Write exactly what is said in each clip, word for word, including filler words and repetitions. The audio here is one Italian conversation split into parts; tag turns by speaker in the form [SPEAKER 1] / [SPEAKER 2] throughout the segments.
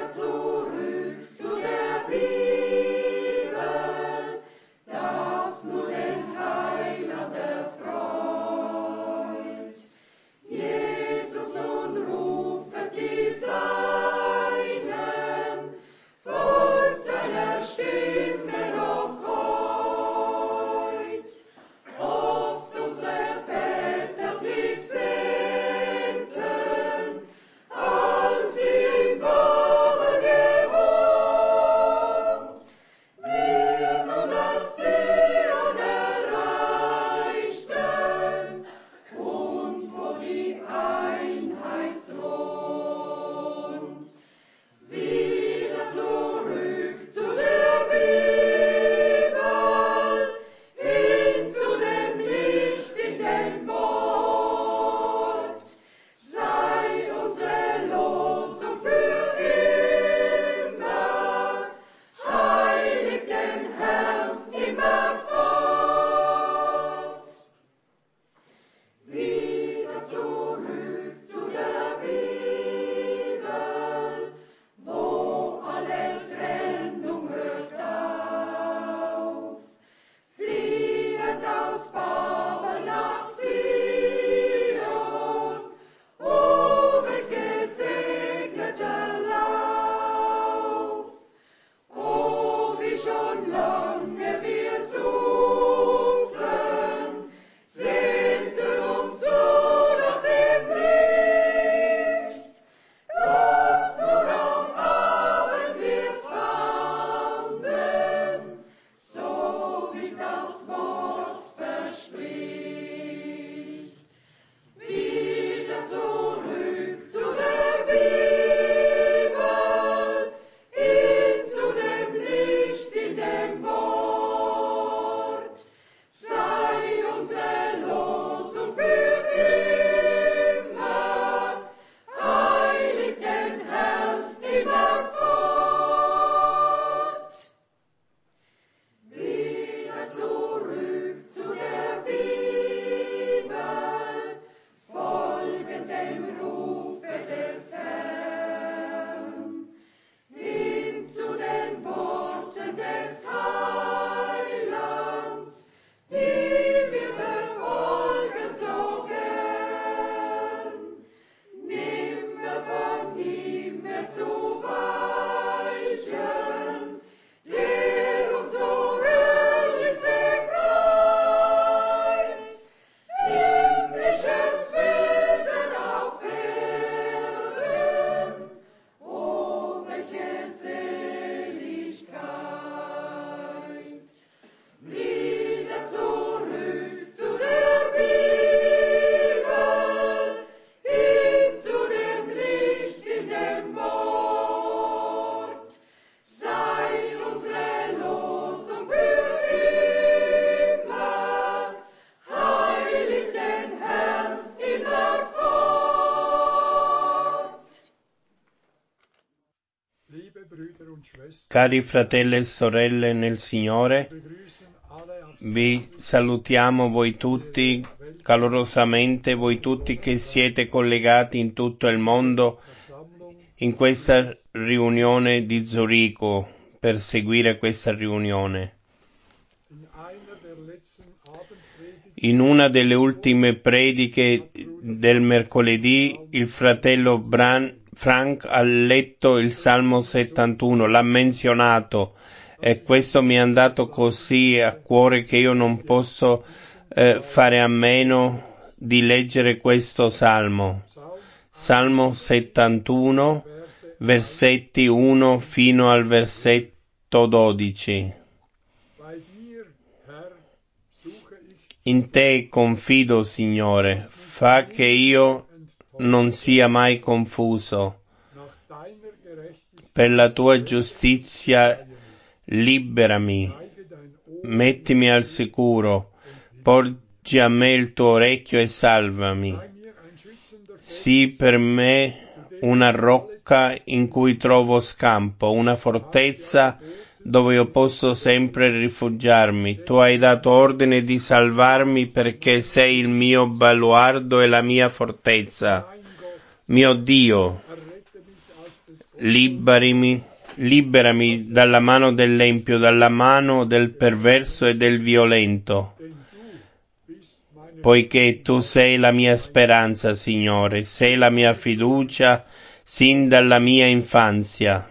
[SPEAKER 1] Cari fratelli e sorelle nel Signore, vi salutiamo voi tutti calorosamente, voi tutti che siete collegati in tutto il mondo in questa riunione di Zurigo, per seguire questa riunione. In una delle ultime prediche del mercoledì, il fratello Bran Frank ha letto il Salmo settantuno, l'ha menzionato, e questo mi è andato così a cuore che io non posso eh, fare a meno di leggere questo Salmo. Salmo settantuno, versetti uno fino al versetto dodici. In te confido, Signore, fa che io non sia mai confuso. Per la tua giustizia liberami, mettimi al sicuro, porgi a me il tuo orecchio e salvami. Sii per me una rocca in cui trovo scampo, una fortezza dove io posso sempre rifugiarmi. Tu hai dato ordine di salvarmi perché sei il mio baluardo e la mia fortezza. Mio Dio, liberami, liberami dalla mano dell'empio, dalla mano del perverso e del violento, poiché tu sei la mia speranza, Signore, sei la mia fiducia sin dalla mia infanzia.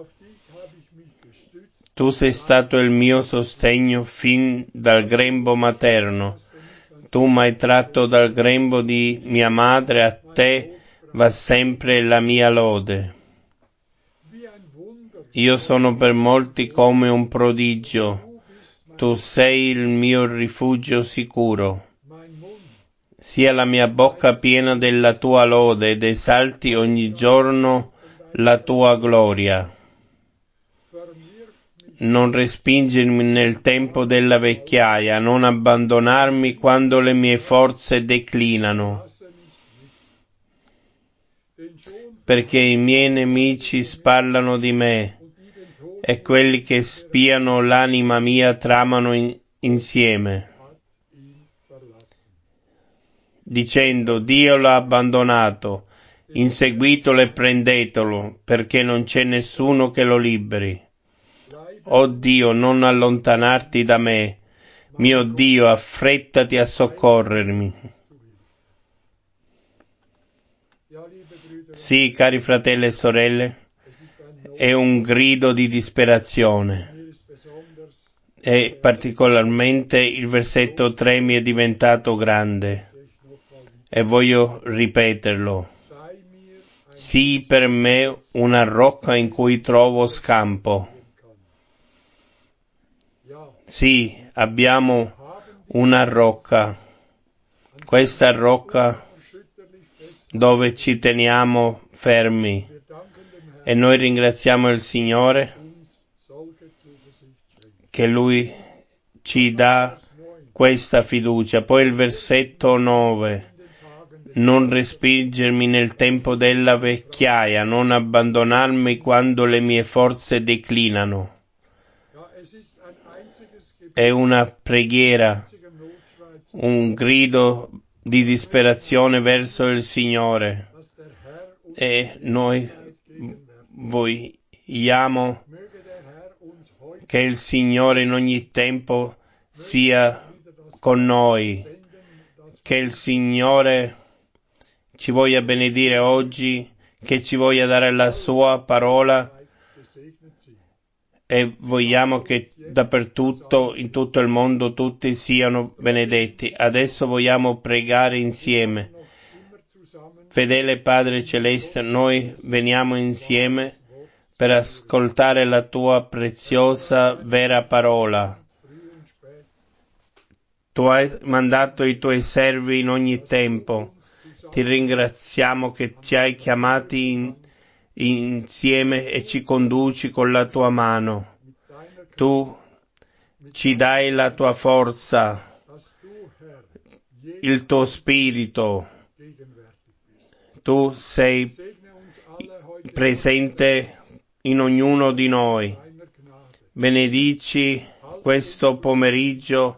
[SPEAKER 1] Tu sei stato il mio sostegno fin dal grembo materno. Tu m'hai tratto dal grembo di mia madre, a te va sempre la mia lode. Io sono per molti come un prodigio, tu sei il mio rifugio sicuro. Sia la mia bocca piena della tua lode ed esalti ogni giorno la tua gloria. Non respingermi nel tempo della vecchiaia, non abbandonarmi quando le mie forze declinano, perché i miei nemici sparlano di me e quelli che spiano l'anima mia tramano in, insieme, dicendo: Dio l'ha abbandonato, inseguitelo e prendetelo, perché non c'è nessuno che lo liberi. O Dio, non allontanarti da me, mio Dio, affrettati a soccorrermi. Sì, cari fratelli e sorelle, è un grido di disperazione. E particolarmente il versetto tre mi è diventato grande. E voglio ripeterlo. Sii per me una rocca in cui trovo scampo. Sì, abbiamo una rocca, questa rocca dove ci teniamo fermi, e noi ringraziamo il Signore che Lui ci dà questa fiducia. Poi il versetto nove: non respingermi nel tempo della vecchiaia, non abbandonarmi quando le mie forze declinano. È una preghiera, un grido di disperazione verso il Signore, e noi vogliamo che il Signore in ogni tempo sia con noi, che il Signore ci voglia benedire oggi, che ci voglia dare la sua parola, e vogliamo che dappertutto, in tutto il mondo, tutti siano benedetti. Adesso vogliamo pregare insieme. Fedele Padre Celeste, noi veniamo insieme per ascoltare la tua preziosa, vera parola. Tu hai mandato i tuoi servi in ogni tempo. Ti ringraziamo che ci hai chiamati in insieme e ci conduci con la tua mano. Tu ci dai la tua forza, il tuo spirito. Tu sei presente in ognuno di noi. Benedici questo pomeriggio.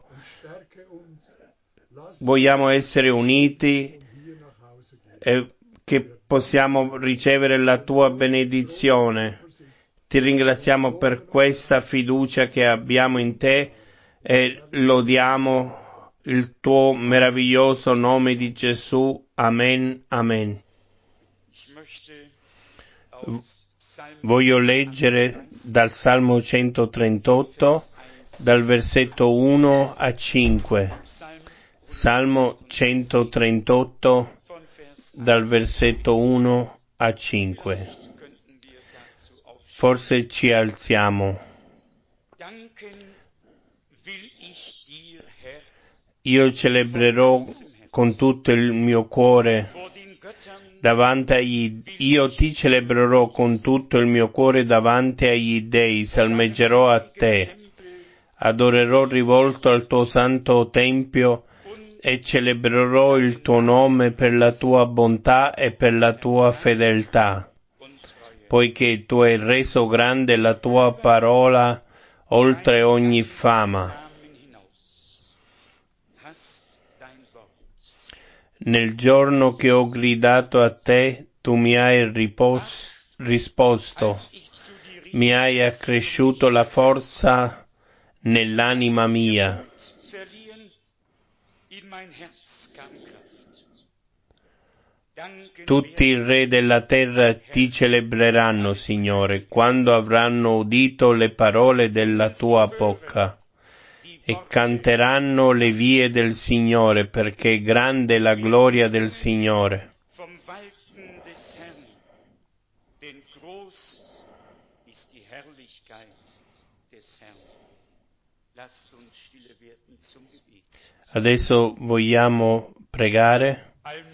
[SPEAKER 1] Vogliamo essere uniti e che possiamo ricevere la tua benedizione. Ti ringraziamo per questa fiducia che abbiamo in te e lodiamo il tuo meraviglioso nome di Gesù. Amen, amen. Voglio leggere dal Salmo centotrentotto, dal versetto uno a cinque. Salmo centotrentotto, dal versetto uno a cinque. Forse ci alziamo. Io celebrerò con tutto il mio cuore davanti agli io ti celebrerò con tutto il mio cuore davanti agli dei, salmeggerò a te, adorerò rivolto al tuo santo tempio e celebrerò il tuo nome per la tua bontà e per la tua fedeltà, poiché tu hai reso grande la tua parola oltre ogni fama. Nel giorno che ho gridato a te, tu mi hai ripos- risposto: mi hai accresciuto la forza nell'anima mia. Tutti i re della terra ti celebreranno, Signore, quando avranno udito le parole della tua bocca, e canteranno le vie del Signore, perché grande è la gloria del Signore. Adesso vogliamo pregare.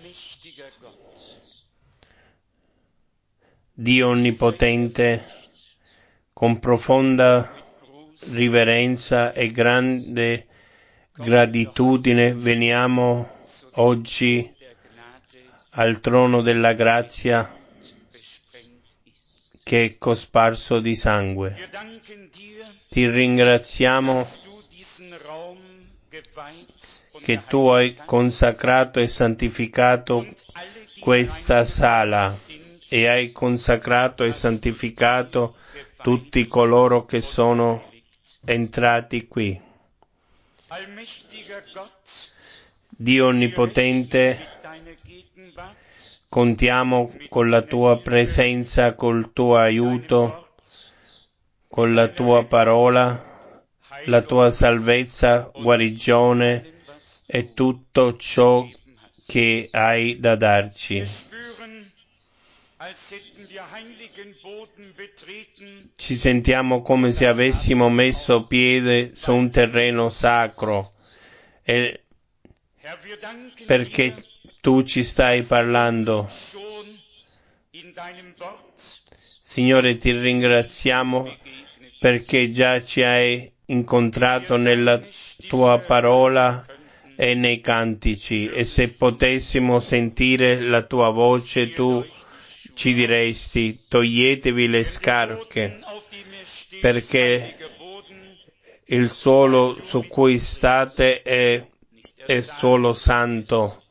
[SPEAKER 1] Dio Onnipotente, con profonda riverenza e grande gratitudine veniamo oggi al trono della grazia che è cosparso di sangue. Ti ringraziamo che tu hai consacrato e santificato questa sala e hai consacrato e santificato tutti coloro che sono entrati qui. Dio Onnipotente, contiamo con la tua presenza, col tuo aiuto, con la tua parola, la tua salvezza, guarigione e tutto ciò che hai da darci. Ci sentiamo come se avessimo messo piede su un terreno sacro, e perché tu ci stai parlando. Signore, ti ringraziamo perché già ci hai incontrato nella tua parola e nei cantici, e se potessimo sentire la tua voce tu ci diresti: toglietevi le scarpe, perché il suolo su cui state è, è suolo santo,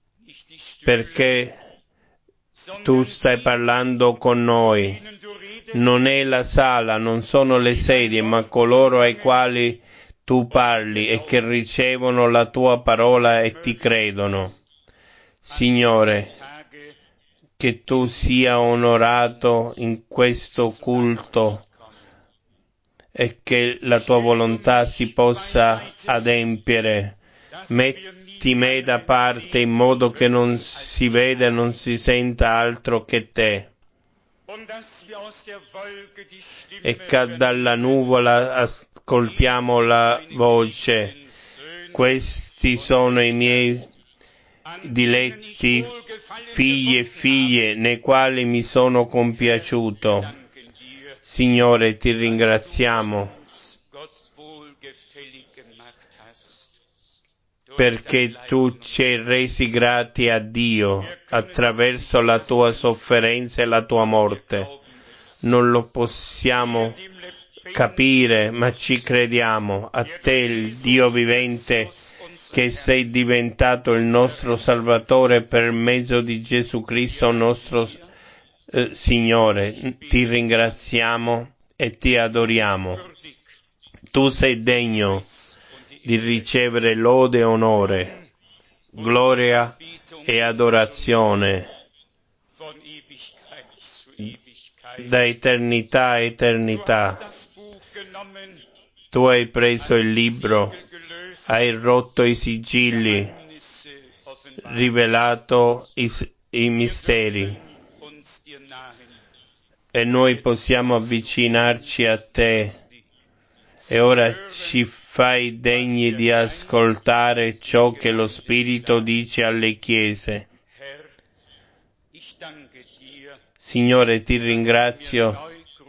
[SPEAKER 1] perché tu stai parlando con noi. Non è la sala, non sono le sedie, ma coloro ai quali tu parli e che ricevono la tua parola e ti credono. Signore, che tu sia onorato in questo culto e che la tua volontà si possa adempiere. Metti me da parte in modo che non si veda e non si senta altro che te, e che dalla nuvola ascoltiamo la voce: questi sono i miei diletti figli e figlie nei quali mi sono compiaciuto. Signore, ti ringraziamo perché tu ci hai resi grati a Dio attraverso la tua sofferenza e la tua morte. Non lo possiamo capire, ma ci crediamo a te, il Dio vivente, che sei diventato il nostro Salvatore per mezzo di Gesù Cristo nostro eh, Signore. Ti ringraziamo e ti adoriamo. Tu sei degno di ricevere lode e onore, gloria e adorazione da eternità a eternità. Tu hai preso il libro, hai rotto i sigilli, rivelato i, i misteri, e noi possiamo avvicinarci a te, e ora ci fai degni di ascoltare ciò che lo Spirito dice alle chiese. Signore, ti ringrazio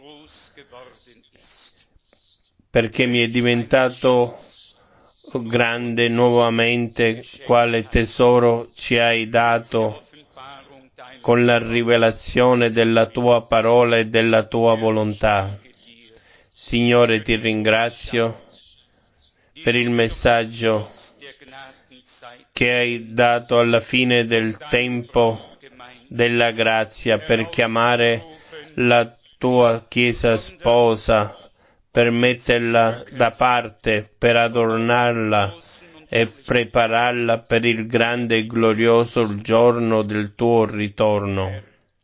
[SPEAKER 1] perché mi è diventato grande nuovamente, quale tesoro ci hai dato con la rivelazione della tua parola e della tua volontà. Signore, ti ringrazio per il messaggio che hai dato alla fine del tempo della grazia, per chiamare la tua Chiesa sposa, per metterla da parte, per adornarla e prepararla per il grande e glorioso giorno del tuo ritorno.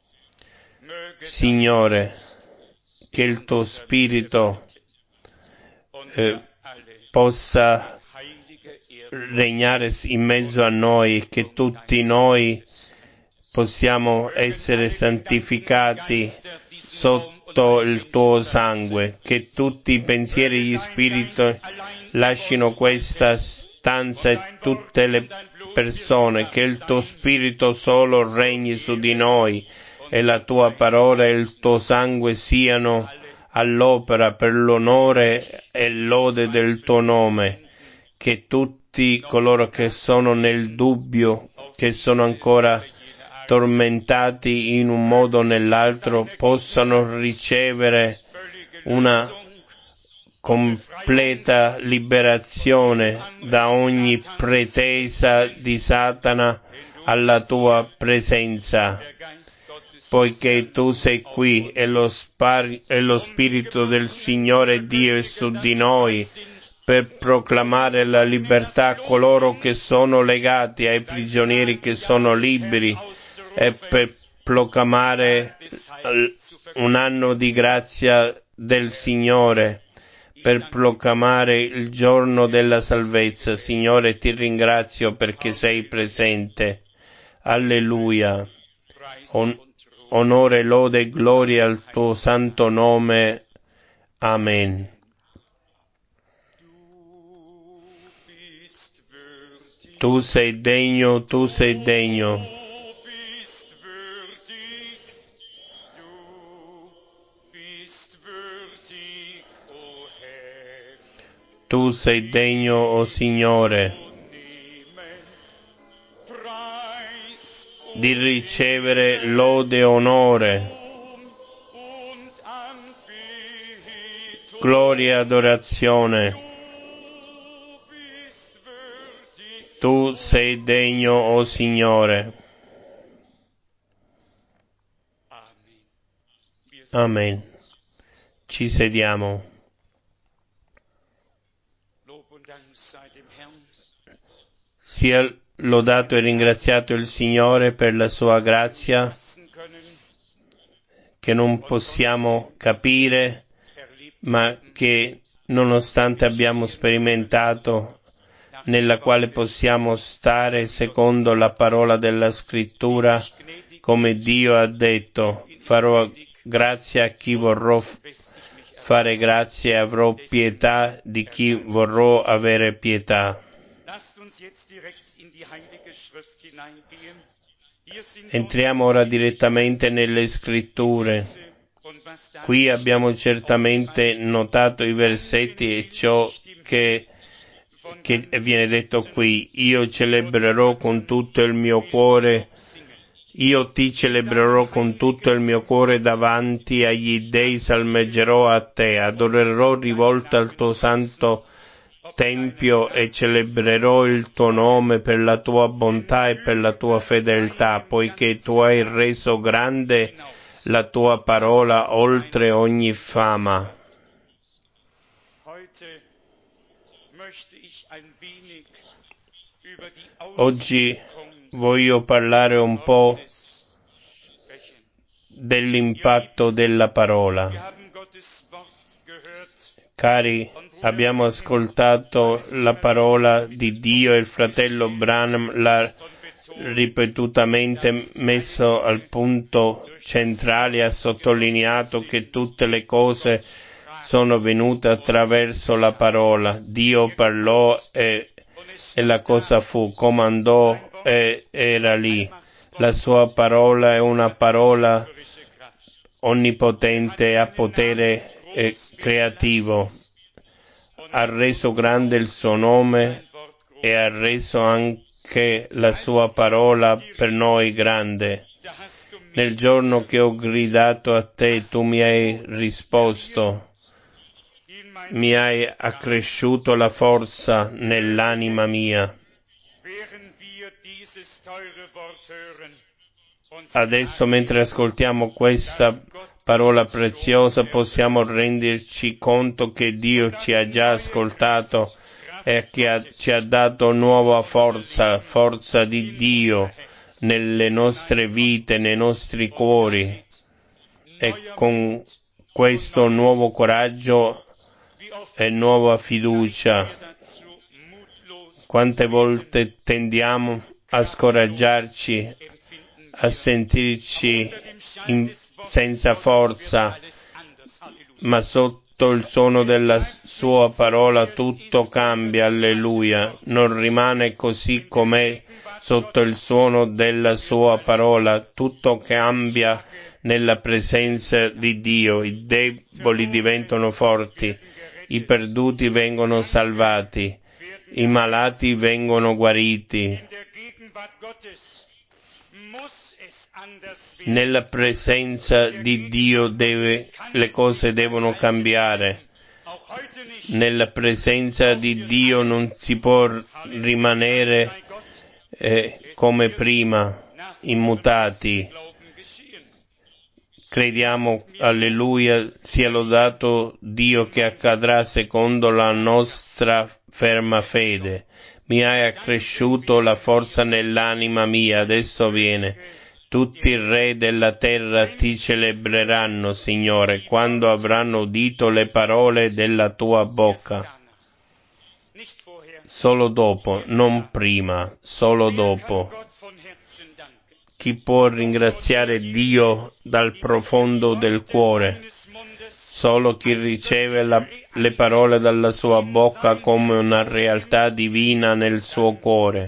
[SPEAKER 1] Signore, che il tuo Spirito eh, possa regnare in mezzo a noi, che tutti noi possiamo essere santificati sotto il tuo sangue, che tutti i pensieri e gli spiriti lascino questa stanza e tutte le persone, che il tuo Spirito solo regni su di noi e la tua parola e il tuo sangue siano all'opera per l'onore e lode del tuo nome, che tutti coloro che sono nel dubbio, che sono ancora tormentati in un modo o nell'altro, possano ricevere una completa liberazione da ogni pretesa di Satana alla tua presenza, poiché tu sei qui e lo, spar- e lo Spirito del Signore Dio è su di noi, per proclamare la libertà a coloro che sono legati, ai prigionieri che sono liberi, e per proclamare un anno di grazia del Signore, per proclamare il giorno della salvezza. Signore, ti ringrazio perché sei presente. Alleluia. On- onore, lode e gloria al tuo santo nome. Amen. Tu sei degno, tu sei degno. Tu sei degno, o oh Signore, di ricevere lode e onore, gloria e adorazione. Tu sei degno, o oh Signore. Amen. Ci sediamo. Sia lodato e ringraziato il Signore per la sua grazia, che non possiamo capire, ma che nonostante abbiamo sperimentato, nella quale possiamo stare secondo la parola della Scrittura, come Dio ha detto: farò grazia a chi vorrò fare grazia e avrò pietà di chi vorrò avere pietà. Entriamo ora direttamente nelle Scritture. Qui abbiamo certamente notato i versetti e ciò che, che viene detto qui. Io celebrerò con tutto il mio cuore, io ti celebrerò con tutto il mio cuore davanti agli dei, salmeggerò a te, adorerò rivolta al tuo santo Tempio e celebrerò il tuo nome per la tua bontà e per la tua fedeltà, poiché tu hai reso grande la tua parola oltre ogni fama. Oggi voglio parlare un po' dell'impatto della parola. Cari, abbiamo ascoltato la parola di Dio e il fratello Branham l'ha ripetutamente messo al punto centrale, ha sottolineato che tutte le cose sono venute attraverso la parola. Dio parlò e, e la cosa fu, comandò e era lì. La sua parola è una parola onnipotente e a potere eh, creativo. Ha reso grande il suo nome e ha reso anche la sua parola per noi grande. Nel giorno che ho gridato a te, tu mi hai risposto, mi hai accresciuto la forza nell'anima mia. Adesso, mentre ascoltiamo questa parola preziosa possiamo renderci conto che Dio ci ha già ascoltato e che ha, ci ha dato nuova forza, forza di Dio nelle nostre vite, nei nostri cuori, e con questo nuovo coraggio e nuova fiducia. Quante volte tendiamo a scoraggiarci, a sentirci in, senza forza, ma sotto il suono della sua parola tutto cambia, alleluia. Non rimane così com'è sotto il suono della sua parola, tutto cambia nella presenza di Dio. I deboli diventano forti, i perduti vengono salvati, i malati vengono guariti. Nella presenza di Dio deve, le cose devono cambiare. Nella presenza di Dio non si può rimanere eh, come prima, immutati. Crediamo, alleluia, sia lodato Dio, che accadrà secondo la nostra ferma fede. Mi hai accresciuto la forza nell'anima mia, adesso viene. Tutti i re della terra ti celebreranno, Signore, quando avranno udito le parole della tua bocca. Solo dopo, non prima, solo dopo. Chi può ringraziare Dio dal profondo del cuore? Solo chi riceve la, le parole dalla sua bocca come una realtà divina nel suo cuore.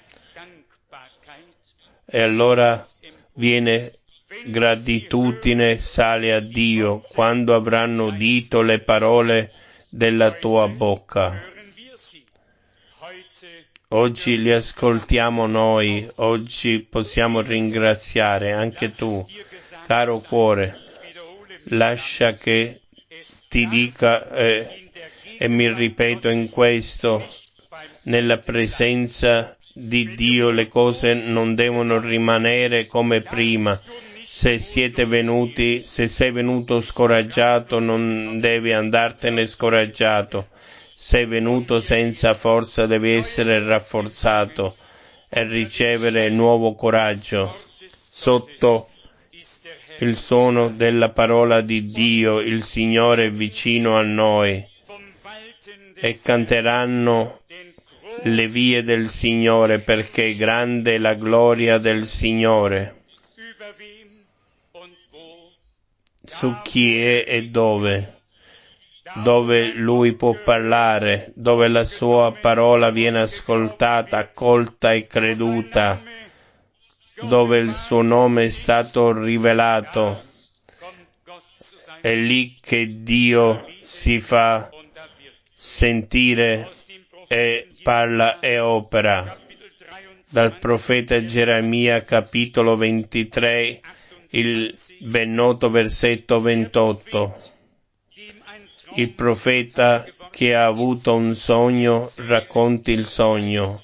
[SPEAKER 1] E allora viene gratitudine, sale a Dio quando avranno udito le parole della tua bocca. Oggi li ascoltiamo noi, oggi possiamo ringraziare anche tu, caro cuore. Lascia che ti dica eh, e mi ripeto in questo: nella presenza di Dio le cose non devono rimanere come prima. Se siete venuti, se sei venuto scoraggiato, non devi andartene scoraggiato. Sei venuto senza forza, devi essere rafforzato e ricevere nuovo coraggio. Sotto il suono della parola di Dio, il Signore è vicino a noi, e canteranno le vie del Signore, perché è grande la gloria del Signore. Su chi è e dove? Dove Lui può parlare, dove la Sua parola viene ascoltata, accolta e creduta, dove il Suo nome è stato rivelato. È lì che Dio si fa sentire e parla e opera. Dal profeta Geremia, capitolo ventitré, il ben noto versetto ventotto. Il profeta che ha avuto un sogno racconti il sogno.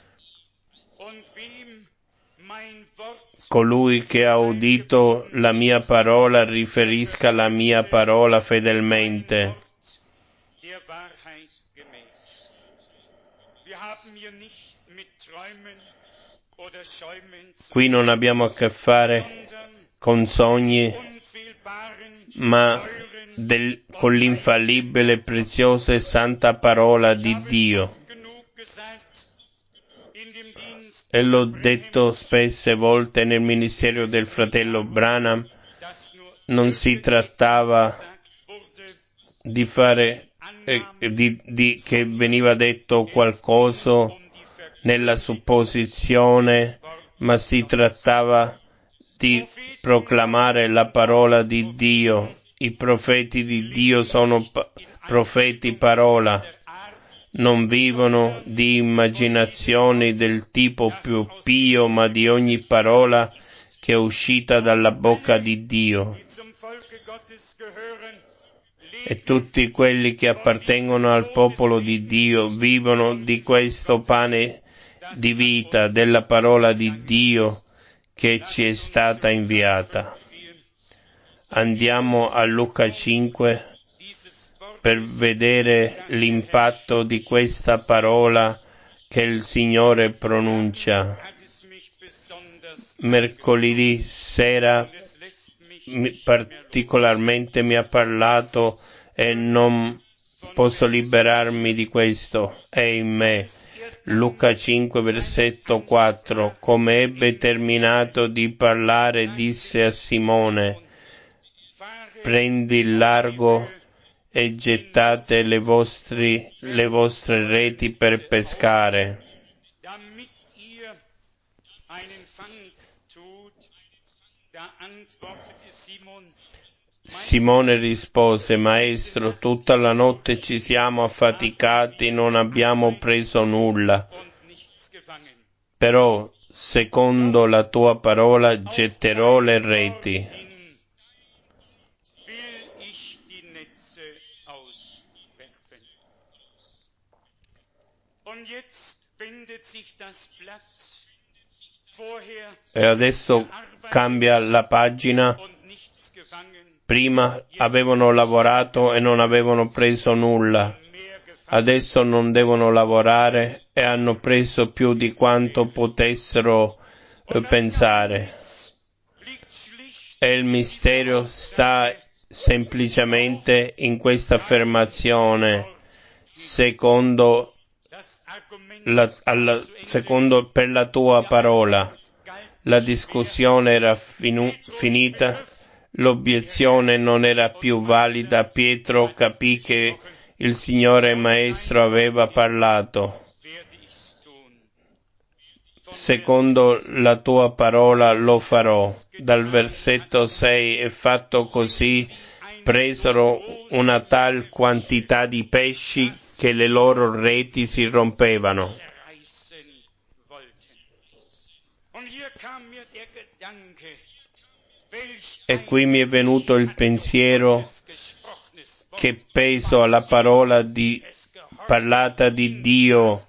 [SPEAKER 1] Colui che ha udito la mia parola riferisca la mia parola fedelmente. Qui non abbiamo a che fare con sogni, ma del, con l'infallibile, preziosa e santa parola di Dio. E l'ho detto spesse volte nel ministero del fratello Branham, non si trattava di fare, eh, di, di, che veniva detto qualcosa nella supposizione, ma si trattava di proclamare la parola di Dio. I profeti di Dio sono pa- profeti parola, non vivono di immaginazioni del tipo più pio, ma di ogni parola che è uscita dalla bocca di Dio. E tutti quelli che appartengono al popolo di Dio vivono di questo pane di vita, della parola di Dio che ci è stata inviata. Andiamo a Luca cinque per vedere l'impatto di questa parola che il Signore pronuncia. Mercoledì sera mi, particolarmente mi ha parlato e non posso liberarmi di questo. È in me. Luca cinque, versetto quattro. Come ebbe terminato di parlare, disse a Simone: prendi il largo e gettate le, vostri, le vostre reti per pescare. Simone rispose: Maestro, tutta la notte ci siamo affaticati, non abbiamo preso nulla. Però, secondo la tua parola, getterò le reti. E adesso cambia la pagina. Prima avevano lavorato e non avevano preso nulla. Adesso non devono lavorare e hanno preso più di quanto potessero eh, pensare. E il mistero sta semplicemente in questa affermazione, secondo la, alla, secondo per la tua parola. La discussione era finu, finita, l'obiezione non era più valida. Pietro capì che il Signore Maestro aveva parlato. Secondo la tua parola lo farò. Dal versetto sei è fatto così, presero una tal quantità di pesci che le loro reti si rompevano. E qui mi è venuto il pensiero: che peso alla parola di, parlata di Dio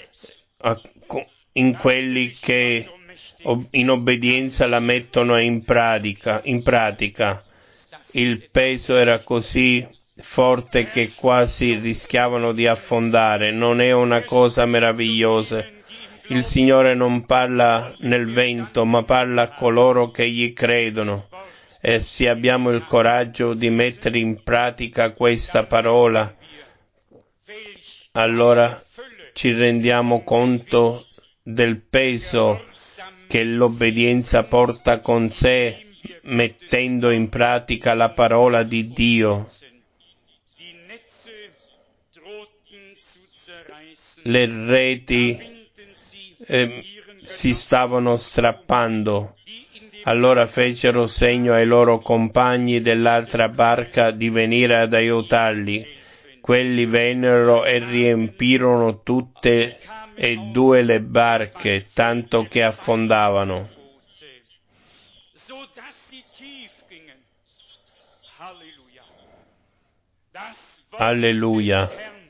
[SPEAKER 1] in quelli che in obbedienza la mettono in pratica, in pratica. Il peso era così forte che quasi rischiavano di affondare. Non è una cosa meravigliosa? Il Signore non parla nel vento, ma parla a coloro che gli credono. E se abbiamo il coraggio di mettere in pratica questa parola, allora ci rendiamo conto del peso che l'obbedienza porta con sé, mettendo in pratica la parola di Dio. Le reti eh, si stavano strappando. Allora fecero segno ai loro compagni dell'altra barca di venire ad aiutarli. Quelli vennero e riempirono tutte e due le barche, tanto che affondavano. Alleluia.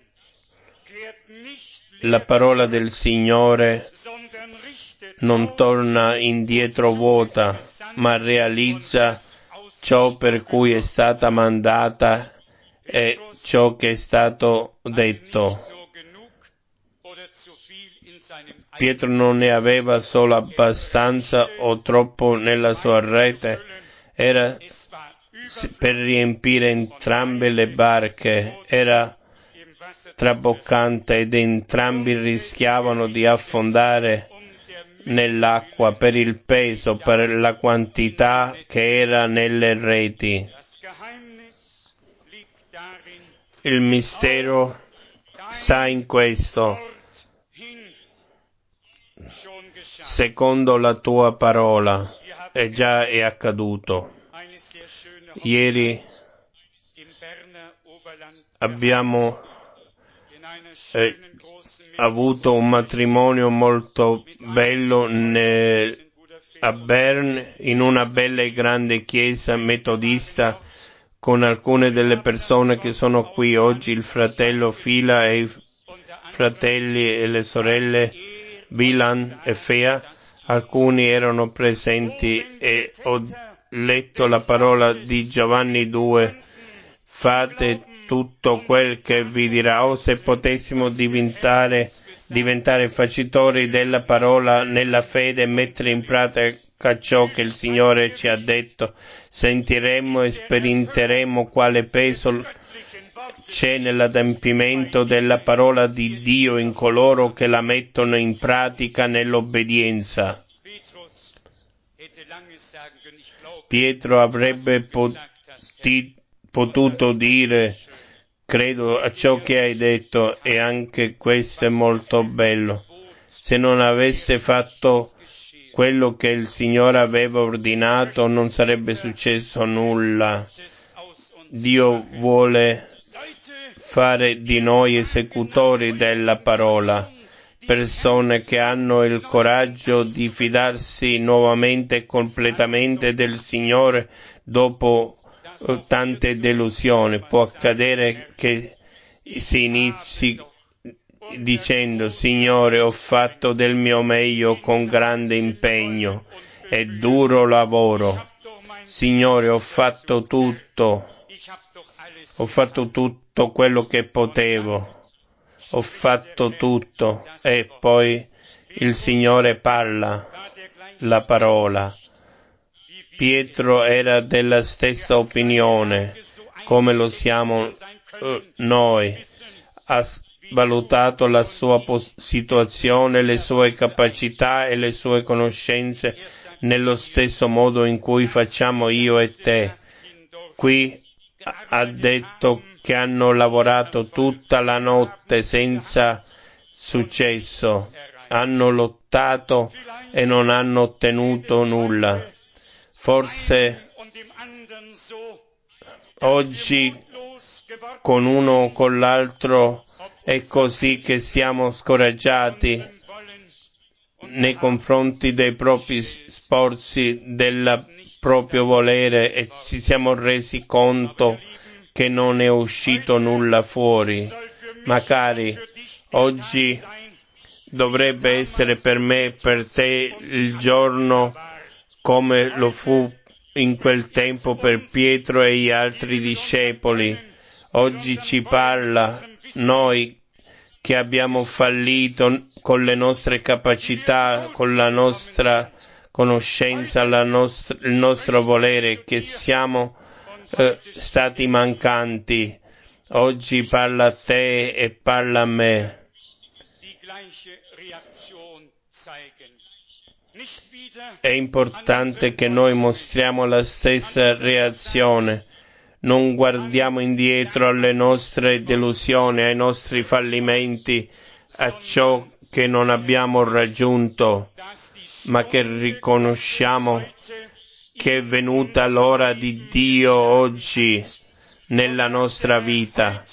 [SPEAKER 1] La parola del Signore non torna indietro vuota, ma realizza ciò per cui è stata mandata e ciò che è stato detto. Pietro non ne aveva solo abbastanza o troppo nella sua rete, era per riempire entrambe le barche, era traboccante ed entrambi rischiavano di affondare nell'acqua per il peso, per la quantità che era nelle reti. Il mistero sta in questo. Secondo la tua parola, e già è accaduto. Ieri abbiamo eh, avuto un matrimonio molto bello ne, a Bern, in una bella e grande chiesa metodista, con alcune delle persone che sono qui oggi, il fratello Fila e i fratelli e le sorelle Bilan e Fea. Alcuni erano presenti e ho letto la parola di Giovanni due, fate tutto quel che vi dirà. O se potessimo diventare, diventare facitori della parola nella fede e mettere in pratica ciò che il Signore ci ha detto, sentiremmo e sperimenteremo quale peso c'è nell'adempimento della parola di Dio in coloro che la mettono in pratica nell'obbedienza. Pietro avrebbe poti, potuto dire: credo a ciò che hai detto, e anche questo è molto bello. Se non avesse fatto quello che il Signore aveva ordinato, non sarebbe successo nulla. Dio vuole fare di noi esecutori della parola, persone che hanno il coraggio di fidarsi nuovamente e completamente del Signore dopo uh, tante delusioni. Può accadere che si inizi dicendo: Signore, ho fatto del mio meglio con grande impegno e duro lavoro. Signore, ho fatto tutto. Ho fatto tutto quello che potevo, ho fatto tutto, e poi il Signore parla la parola. Pietro era della stessa opinione, come lo siamo uh, noi. Ha valutato la sua pos- situazione, le sue capacità e le sue conoscenze nello stesso modo in cui facciamo io e te. Qui ha detto che hanno lavorato tutta la notte senza successo, hanno lottato e non hanno ottenuto nulla. Forse oggi con uno o con l'altro è così che siamo scoraggiati nei confronti dei propri sforzi, del proprio volere, e ci siamo resi conto che non è uscito nulla fuori. Ma cari, oggi dovrebbe essere per me e per te il giorno come lo fu in quel tempo per Pietro e gli altri discepoli. Oggi ci parla, noi che abbiamo fallito con le nostre capacità, con la nostra conoscenza, la nostra, il nostro volere, che siamo eh, stati mancanti. Oggi parla a te e parla a me. È importante che noi mostriamo la stessa reazione. Non guardiamo indietro alle nostre delusioni, ai nostri fallimenti, a ciò che non abbiamo raggiunto, ma che riconosciamo che è venuta l'ora di Dio oggi nella nostra vita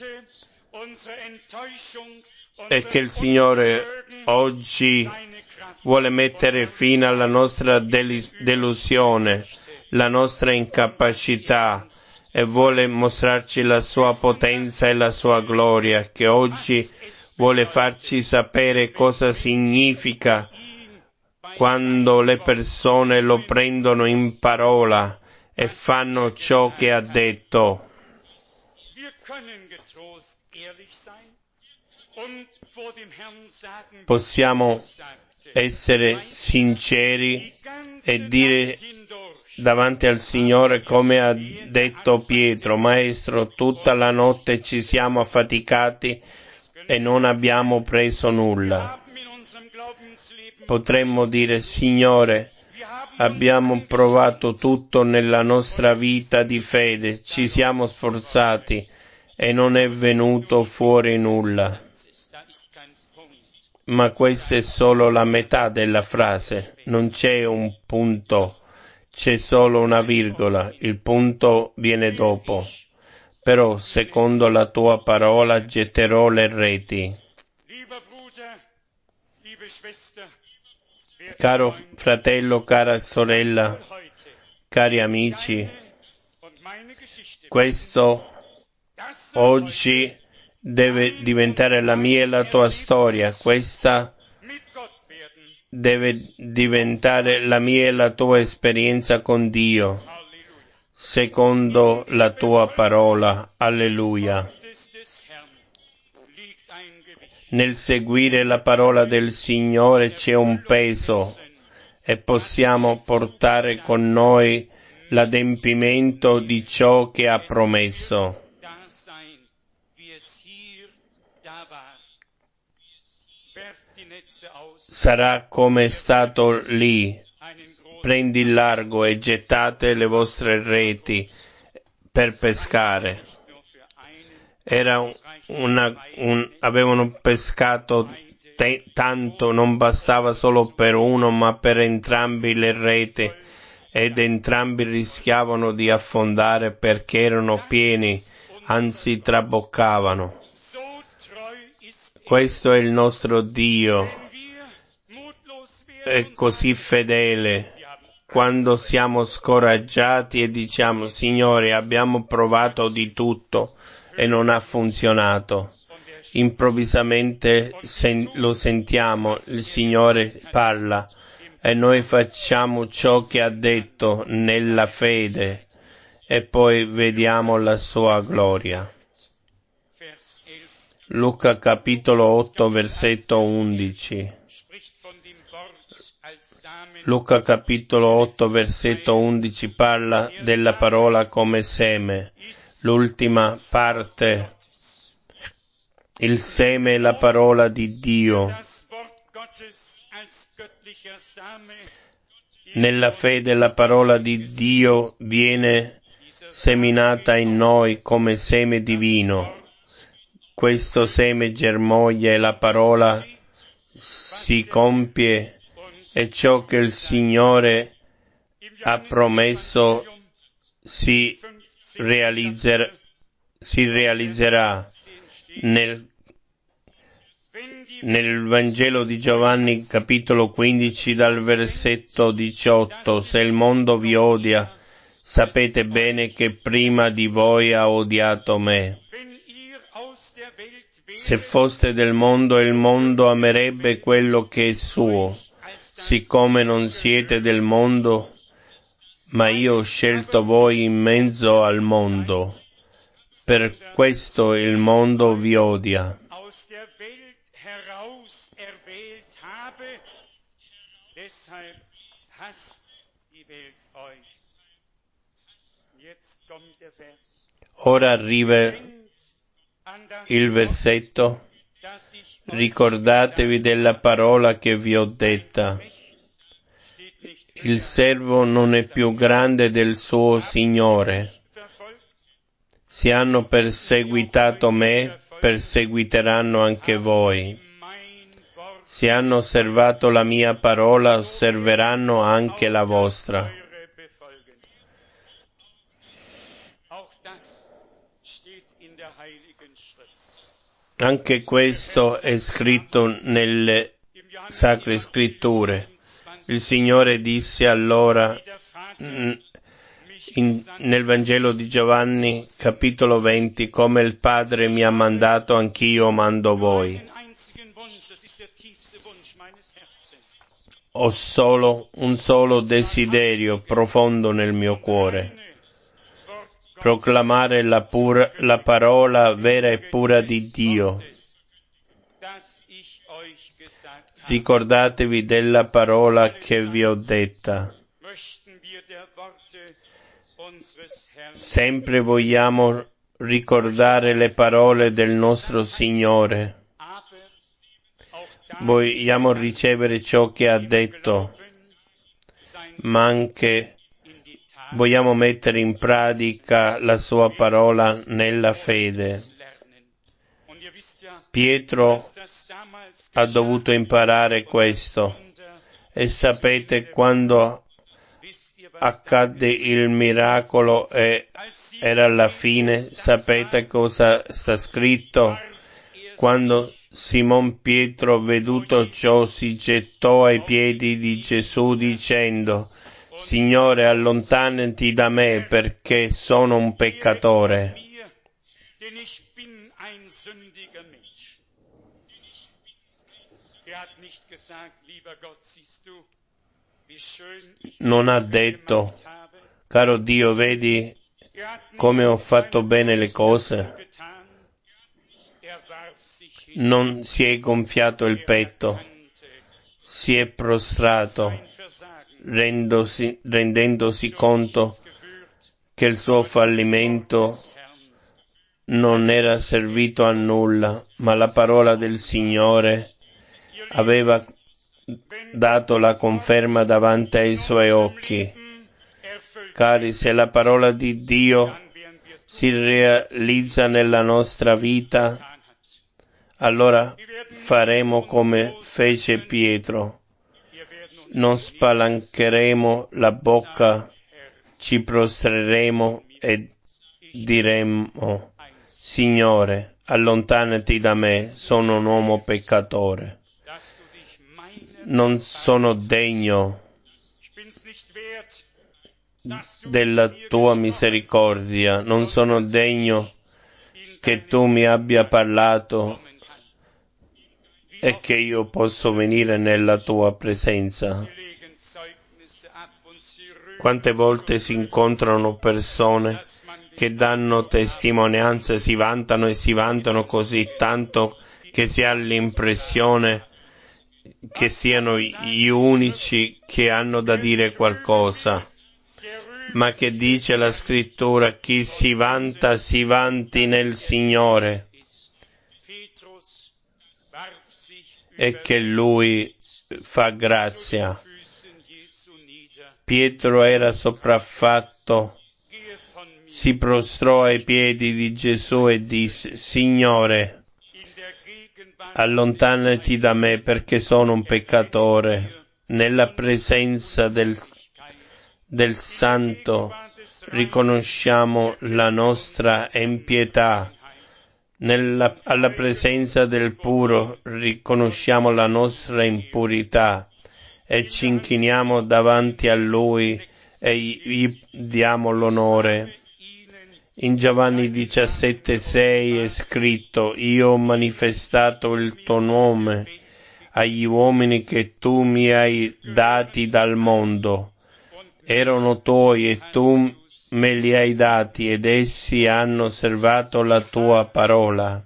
[SPEAKER 1] e che il Signore oggi vuole mettere fine alla nostra delusione, la nostra incapacità, e vuole mostrarci la sua potenza e la sua gloria, che oggi vuole farci sapere cosa significa quando le persone lo prendono in parola e fanno ciò che ha detto. Possiamo essere sinceri e dire davanti al Signore come ha detto Pietro: Maestro, tutta la notte ci siamo affaticati e non abbiamo preso nulla. Potremmo dire: Signore, abbiamo provato tutto nella nostra vita di fede, ci siamo sforzati e non è venuto fuori nulla. Ma questa è solo la metà della frase, non c'è un punto, c'è solo una virgola, il punto viene dopo. Però, secondo la tua parola, getterò le reti. Caro fratello, cara sorella, cari amici, questo oggi deve diventare la mia e la tua storia, questa deve diventare la mia e la tua esperienza con Dio. secondo la tua parola. Alleluia. Nel seguire la parola del Signore c'è un peso e possiamo portare con noi l'adempimento di ciò che ha promesso. Sarà come è stato lì. Prendi il largo e gettate le vostre reti per pescare. Era una, un, avevano pescato te, tanto, non bastava solo per uno, ma per entrambi le reti, ed entrambi rischiavano di affondare perché erano pieni, anzi traboccavano. Questo è il nostro Dio, è così fedele. Quando siamo scoraggiati e diciamo: Signore, abbiamo provato di tutto e non ha funzionato, improvvisamente sen- lo sentiamo, il Signore parla e noi facciamo ciò che ha detto nella fede e poi vediamo la sua gloria. Luca capitolo otto versetto undici. Luca capitolo otto versetto undici parla della parola come seme. L'ultima parte, il seme è la parola di Dio. Nella fede la parola di Dio viene seminata in noi come seme divino. Questo seme germoglia e la parola si compie, e ciò che il Signore ha promesso si, realizzer, si realizzerà. Nel, nel Vangelo di Giovanni capitolo quindici dal versetto diciotto: se il mondo vi odia, sapete bene che prima di voi ha odiato me. Se foste del mondo, il mondo amerebbe quello che è suo. Siccome non siete del mondo, ma io ho scelto voi in mezzo al mondo, per questo il mondo vi odia. Ora arriva il versetto: ricordatevi della parola che vi ho detta. Il servo non è più grande del suo Signore. Se hanno perseguitato me, perseguiteranno anche voi. Se hanno osservato la mia parola, osserveranno anche la vostra. Anche questo è scritto nelle Sacre Scritture. Il Signore disse allora in, nel Vangelo di Giovanni capitolo venti: come il Padre mi ha mandato, anch'io mando voi. Ho solo un solo desiderio profondo nel mio cuore: proclamare la, pura, la parola vera e pura di Dio. Ricordatevi della parola che vi ho detta. Sempre vogliamo ricordare le parole del nostro Signore. Vogliamo ricevere ciò che ha detto, ma anche vogliamo mettere in pratica la sua parola nella fede. Pietro ha dovuto imparare questo, e sapete quando accadde il miracolo e era alla fine, sapete cosa sta scritto? Quando Simon Pietro, veduto ciò, si gettò ai piedi di Gesù dicendo: Signore, allontanati da me, perché sono un peccatore. Non ha detto: Caro Dio, vedi come ho fatto bene le cose? Non si è gonfiato il petto, si è prostrato, rendosi, rendendosi conto che il suo fallimento non era servito a nulla, ma la parola del Signore aveva dato la conferma davanti ai suoi occhi. Cari, se la parola di Dio si realizza nella nostra vita, allora faremo come fece Pietro. Non spalancheremo la bocca, ci prostreremo e diremo: Signore, allontanati da me, sono un uomo peccatore. Non sono degno della tua misericordia, non sono degno che tu mi abbia parlato e che io posso venire nella tua presenza. Quante volte si incontrano persone che danno testimonianza, si vantano e si vantano così tanto che si ha l'impressione che siano gli unici che hanno da dire qualcosa. Ma che dice la scrittura? Chi si vanta, si vanti nel Signore, e che Lui fa grazia. Pietro era sopraffatto, si prostrò ai piedi di Gesù e disse: Signore, allontanati da me perché sono un peccatore. Nella presenza del, del Santo riconosciamo la nostra impietà. Nella, alla presenza del Puro riconosciamo la nostra impurità e ci inchiniamo davanti a Lui e gli diamo l'onore. In Giovanni diciassette sei è scritto: Io ho manifestato il tuo nome agli uomini che tu mi hai dati dal mondo. Erano tuoi e tu me li hai dati ed essi hanno osservato la tua parola.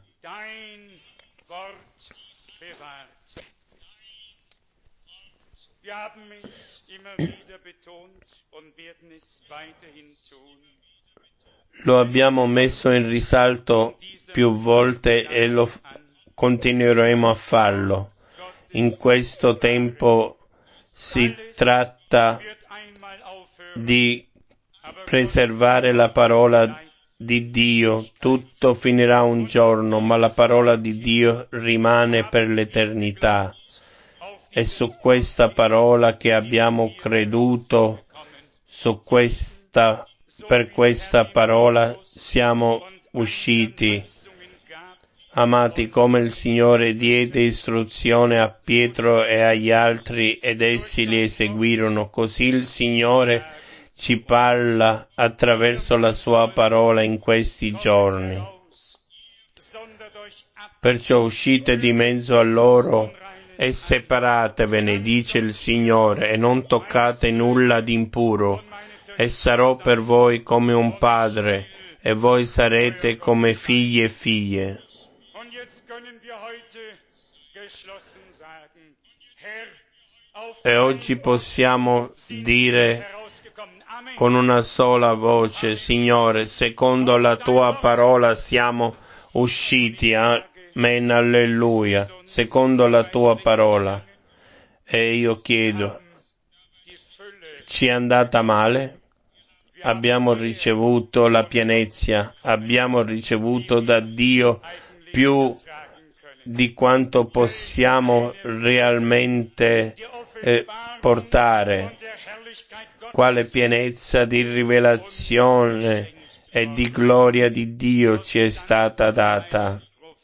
[SPEAKER 1] Lo abbiamo messo in risalto più volte e lo continueremo a farlo. In questo tempo si tratta di preservare la parola di Dio. Tutto finirà un giorno, ma la parola di Dio rimane per l'eternità. È su questa parola che abbiamo creduto, su questa, per questa parola siamo usciti. Amati, come il Signore diede istruzione a Pietro e agli altri ed essi li eseguirono, così il Signore ci parla attraverso la sua parola in questi giorni. Perciò uscite di mezzo a loro e separatevene, dice il Signore, e non toccate nulla di impuro, e sarò per voi come un padre, e voi sarete come figli e figlie. E oggi possiamo dire con una sola voce: Signore, secondo la tua parola siamo usciti, amen, alleluia, secondo la tua parola. E io chiedo, ci è andata male? Abbiamo ricevuto la pienezza, abbiamo ricevuto da Dio più di quanto possiamo realmente eh, portare. Quale pienezza di rivelazione e di gloria di Dio ci è stata data.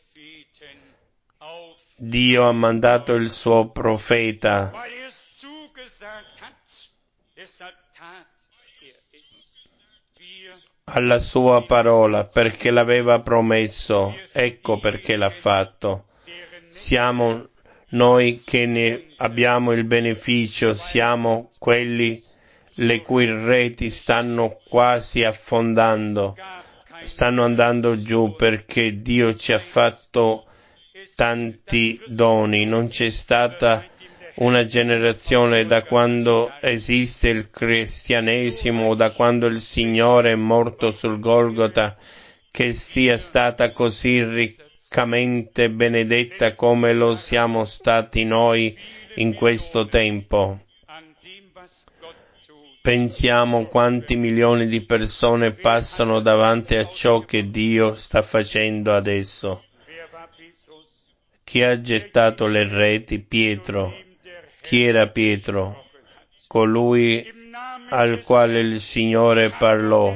[SPEAKER 1] Dio ha mandato il suo profeta alla sua parola perché l'aveva promesso, ecco perché l'ha fatto. Siamo noi che ne abbiamo il beneficio, siamo quelli le cui reti stanno quasi affondando, stanno andando giù perché Dio ci ha fatto tanti doni. Non c'è stata una generazione da quando esiste il cristianesimo o da quando il Signore è morto sul Golgota che sia stata così riccamente benedetta come lo siamo stati noi in questo tempo. Pensiamo quanti milioni di persone passano davanti a ciò che Dio sta facendo adesso. Chi ha gettato le reti? Pietro. Chi era Pietro? Colui al quale il Signore parlò.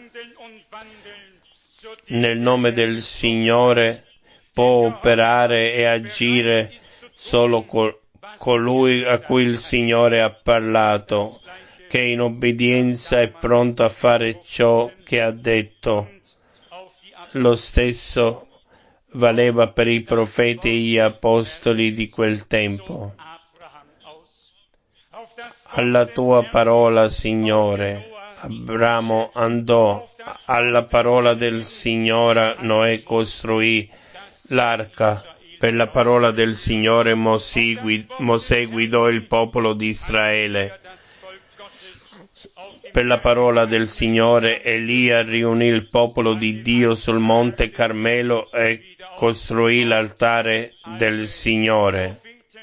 [SPEAKER 1] Nel nome del Signore può operare e agire solo col- colui a cui il Signore ha parlato, che in obbedienza è pronto a fare ciò che ha detto. Lo stesso valeva per i profeti e gli apostoli di quel tempo. Alla tua parola, Signore, Abramo andò, alla parola del Signore Noè costruì l'arca, per la parola del Signore Mosè guidò il popolo di Israele. Per la parola del Signore Elia riunì il popolo di Dio sul monte Carmelo e costruì l'altare del Signore.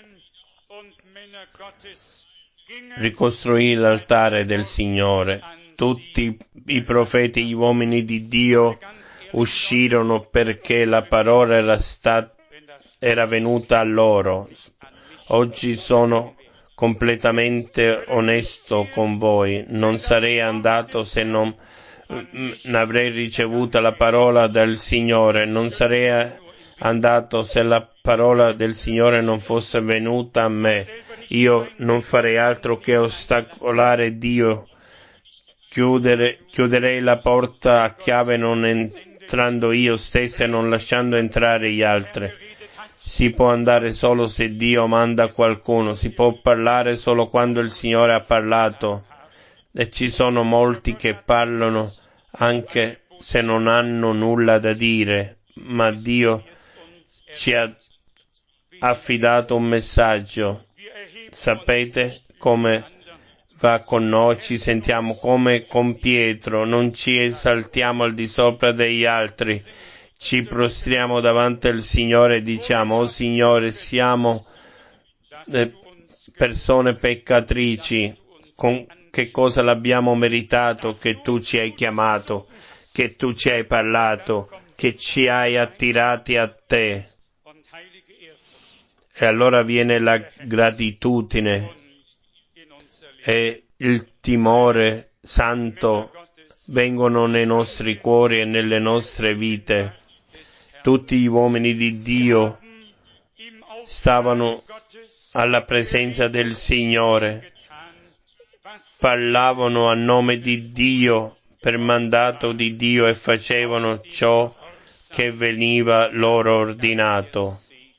[SPEAKER 1] Ricostruì l'altare del Signore. Tutti i profeti e gli uomini di Dio uscirono perché la parola era, stat- era venuta a loro. Oggi sono completamente onesto con voi. Non sarei andato se non mm, avrei ricevuto la parola del Signore. Non sarei andato se la parola del Signore non fosse venuta a me. Io non farei altro che ostacolare Dio. Chiudere, chiuderei la porta a chiave non entrando io stesso e non lasciando entrare gli altri. Si può andare solo se Dio manda qualcuno, si può parlare solo quando il Signore ha parlato. E ci sono molti che parlano anche se non hanno nulla da dire, ma Dio ci ha affidato un messaggio. Sapete come va con noi? Ci sentiamo come con Pietro, non ci esaltiamo al di sopra degli altri, ci prostriamo davanti al Signore e diciamo: oh Signore, siamo eh, persone peccatrici, con che cosa l'abbiamo meritato che tu ci hai chiamato, che tu ci hai parlato, che ci hai attirati a te. E allora viene la gratitudine e il timore santo vengono nei nostri cuori e nelle nostre vite. Tutti gli uomini di Dio stavano alla presenza del Signore, parlavano a nome di Dio, per mandato di Dio, e facevano ciò che veniva loro ordinato.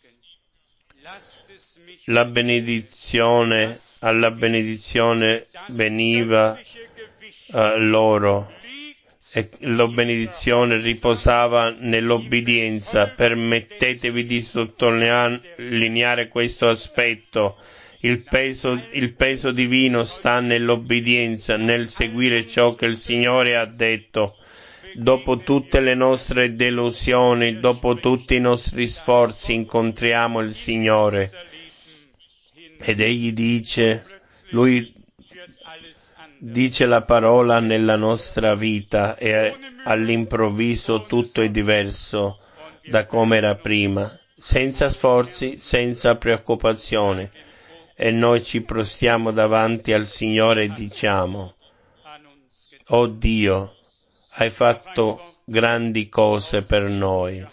[SPEAKER 1] La benedizione, alla benedizione veniva uh, loro, e la benedizione riposava nell'obbedienza. Permettetevi di sottolineare questo aspetto. Il peso, il peso divino sta nell'obbedienza, nel seguire ciò che il Signore ha detto. Dopo tutte le nostre delusioni, dopo tutti i nostri sforzi, incontriamo il Signore. Ed Egli dice, Lui dice la parola nella nostra vita e all'improvviso tutto è diverso da come era prima, senza sforzi, senza preoccupazioni. E noi ci prostiamo davanti al Signore e diciamo: oh Dio, hai fatto grandi cose per noi.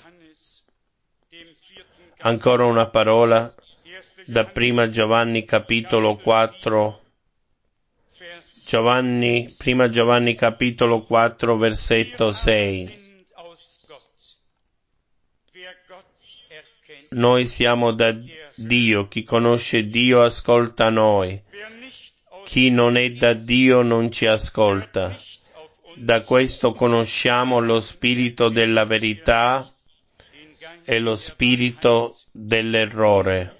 [SPEAKER 1] Ancora una parola da prima Giovanni capitolo quattro, Giovanni, prima Giovanni capitolo quattro versetto sei. Noi siamo da Dio, chi conosce Dio ascolta noi. chi non è da Dio non ci ascolta. Da questo conosciamo lo spirito della verità e lo spirito dell'errore.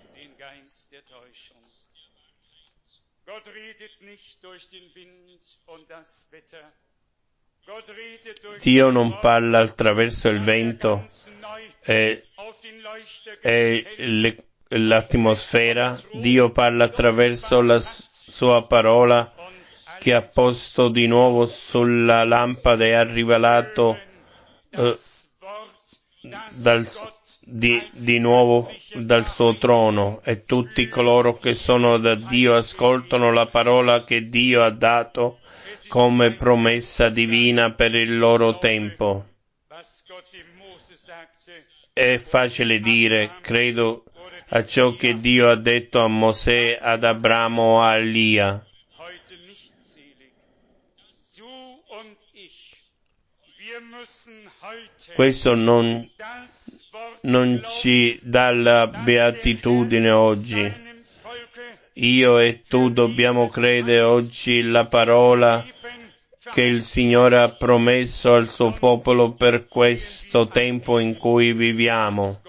[SPEAKER 1] Dio non parla attraverso il vento e, e le, l'atmosfera. Dio parla attraverso la sua parola che ha posto di nuovo sulla lampada e ha rivelato eh, dal, di, di nuovo dal suo trono, e tutti coloro che sono da Dio ascoltano la parola che Dio ha dato come promessa divina per il loro tempo. È facile dire, credo a ciò che Dio ha detto a Mosè, ad Abramo o a Elia. Questo non, non ci dà la beatitudine oggi. Io e tu dobbiamo credere oggi la parola che il Signore ha promesso al suo popolo per questo tempo in cui viviamo.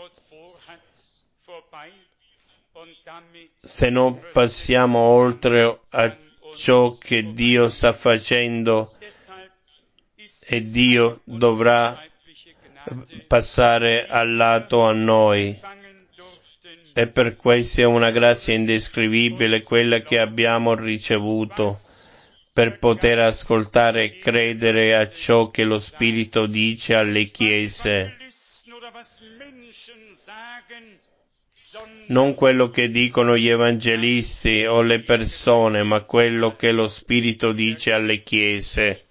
[SPEAKER 1] Se no passiamo oltre a ciò che Dio sta facendo, e Dio dovrà passare al lato a noi. E per questo è una grazia indescrivibile quella che abbiamo ricevuto, per poter ascoltare e credere a ciò che lo Spirito dice alle chiese. Non quello che dicono gli evangelisti o le persone, ma quello che lo Spirito dice alle chiese.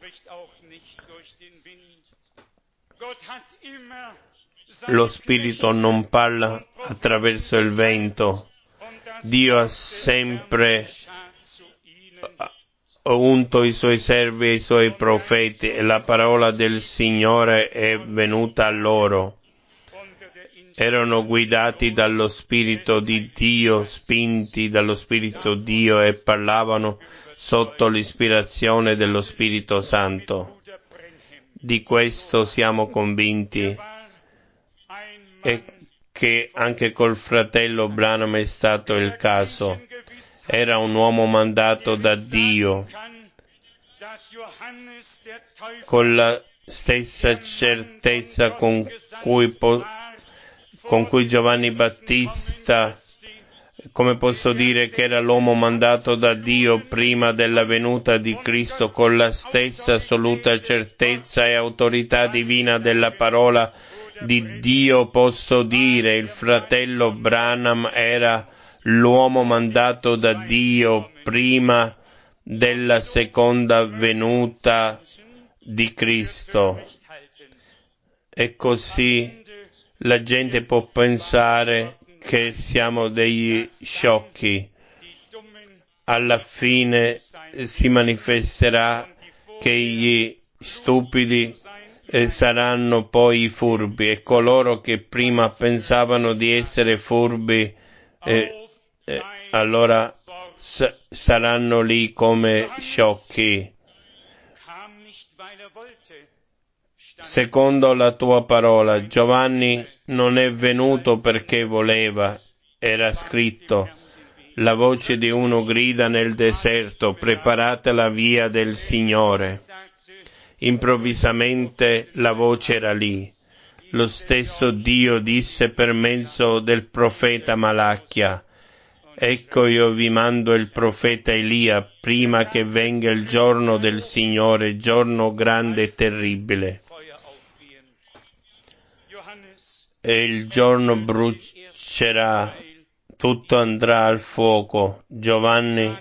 [SPEAKER 1] Lo Spirito non parla attraverso il vento. Dio ha sempre unto i suoi servi e i suoi profeti, e la parola del Signore è venuta a loro. Erano guidati dallo Spirito di Dio, spinti dallo Spirito di Dio, e parlavano sotto l'ispirazione dello Spirito Santo. Di questo siamo convinti, e che anche col fratello Branham è stato il caso. Era un uomo mandato da Dio, con la stessa certezza con cui, po- con cui Giovanni Battista, come posso dire che era l'uomo mandato da Dio prima della venuta di Cristo, con la stessa assoluta certezza e autorità divina della parola di Dio posso dire, il fratello Branham era l'uomo mandato da Dio prima della seconda venuta di Cristo. E così la gente può pensare che siamo degli sciocchi. Alla fine si manifesterà che gli stupidi eh, saranno poi i furbi, e coloro che prima pensavano di essere furbi eh, eh, allora s- saranno lì come sciocchi. Secondo la tua parola, Giovanni non è venuto perché voleva, era scritto: la voce di uno grida nel deserto, preparate la via del Signore. Improvvisamente la voce era lì. Lo stesso Dio disse per mezzo del profeta Malachia: ecco, io vi mando il profeta Elia prima che venga il giorno del Signore, giorno grande e terribile. E il giorno brucerà, tutto andrà al fuoco. Giovanni,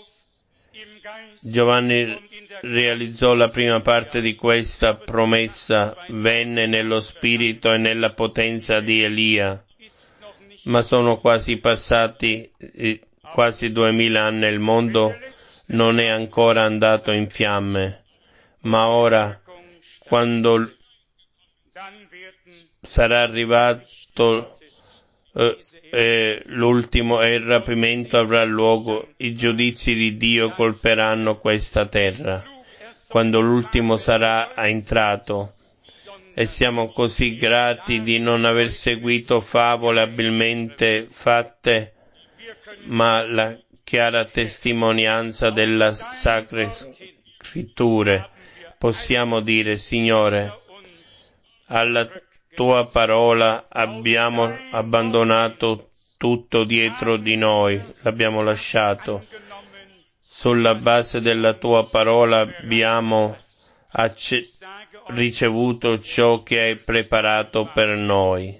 [SPEAKER 1] Giovanni realizzò la prima parte di questa promessa, venne nello spirito e nella potenza di Elia. Ma sono quasi passati eh, quasi duemila anni, il mondo non è ancora andato in fiamme, ma ora, quando sarà arrivato eh, eh, l'ultimo e il rapimento avrà luogo, i giudizi di Dio colperanno questa terra, quando l'ultimo sarà entrato. E siamo così grati di non aver seguito favole abilmente fatte, ma la chiara testimonianza della Sacre Scritture. Possiamo dire, Signore, alla tua parola abbiamo abbandonato tutto dietro di noi, l'abbiamo lasciato. Sulla base della tua parola abbiamo acce- ricevuto ciò che hai preparato per noi.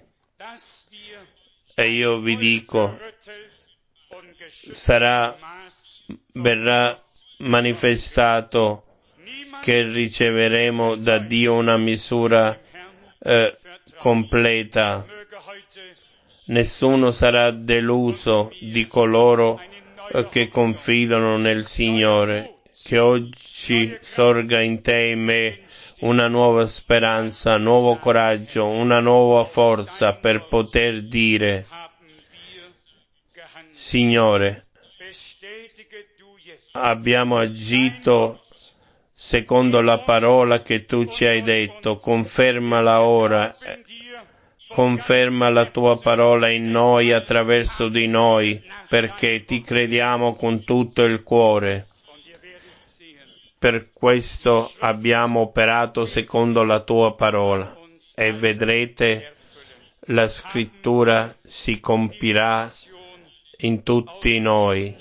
[SPEAKER 1] E io vi dico, sarà, verrà manifestato che riceveremo da Dio una misura eh, completa. Nessuno sarà deluso di coloro eh, che confidano nel Signore. Che oggi sorga in te e in me una nuova speranza, nuovo coraggio, una nuova forza per poter dire, Signore, abbiamo agito secondo la parola che tu ci hai detto, confermala ora, conferma la tua parola in noi attraverso di noi, perché ti crediamo con tutto il cuore. Per questo abbiamo operato secondo la tua parola e vedrete la scrittura si compirà in tutti noi.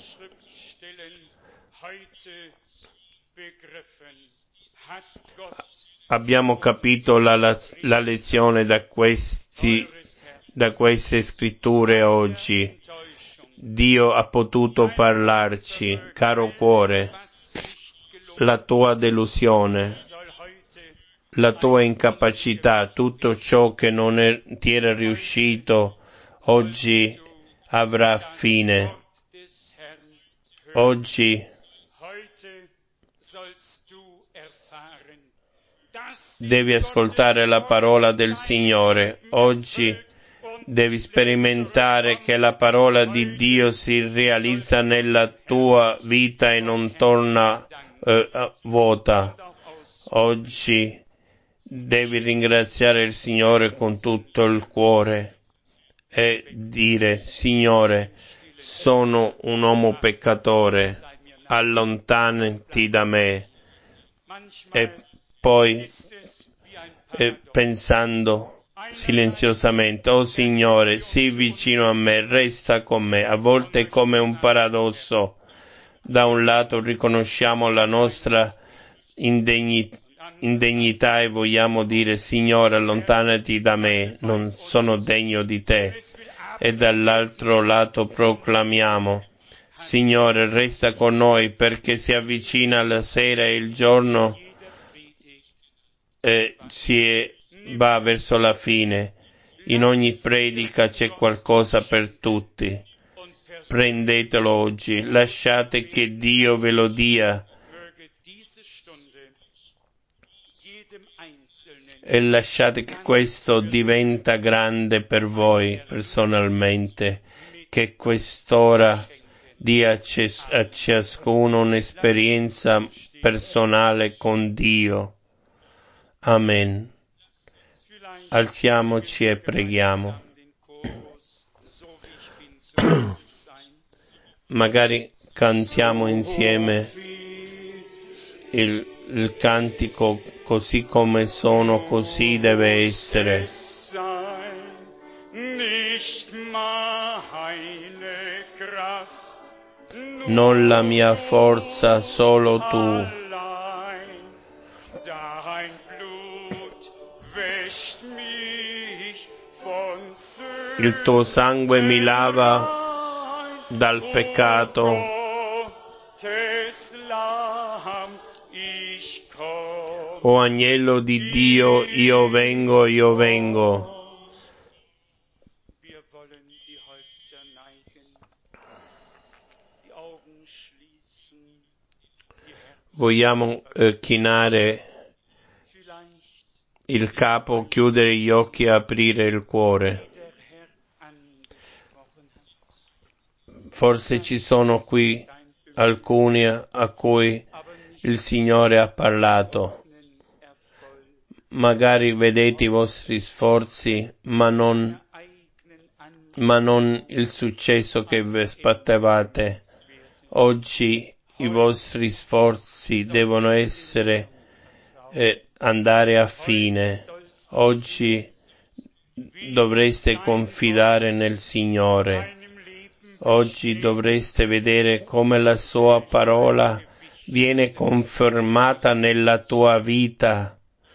[SPEAKER 1] Abbiamo capito la, la, la lezione da questi, da queste scritture oggi. Dio ha potuto parlarci, caro cuore. La tua delusione, la tua incapacità, tutto ciò che non è, ti era riuscito, oggi avrà fine. Oggi devi ascoltare la parola del Signore. Oggi devi sperimentare che la parola di Dio si realizza nella tua vita e non torna eh, vuota. Oggi devi ringraziare il Signore con tutto il cuore e dire, Signore, sono un uomo peccatore, allontanati da me. E poi e pensando silenziosamente, oh Signore, sii vicino a me, resta con me. A volte è come un paradosso. Da un lato riconosciamo la nostra indegnità, indegnità e vogliamo dire, Signore, allontanati da me, non sono degno di te. E dall'altro lato proclamiamo, Signore, resta con noi perché si avvicina la sera e il giorno eh, si va verso la fine. In ogni predica c'è qualcosa per tutti. Prendetelo oggi, lasciate che Dio ve lo dia e lasciate che questo diventa grande per voi personalmente, che quest'ora dia a ciascuno un'esperienza personale con Dio. Amen. Alziamoci e preghiamo. Magari cantiamo insieme il, il cantico così come sono, così deve essere. Non la mia forza, solo tu. Il tuo sangue mi lava dal peccato. O agnello di Dio, io vengo, io vengo. Vogliamo eh, chinare il capo, chiudere gli occhi e aprire il cuore. Forse ci sono qui alcuni a cui il Signore ha parlato. Magari vedete i vostri sforzi, ma non, ma non il successo che vi aspettavate. Oggi i vostri sforzi devono essere eh, andare a fine. Oggi dovreste confidare nel Signore. Oggi dovreste vedere come la sua parola viene confermata nella tua vita.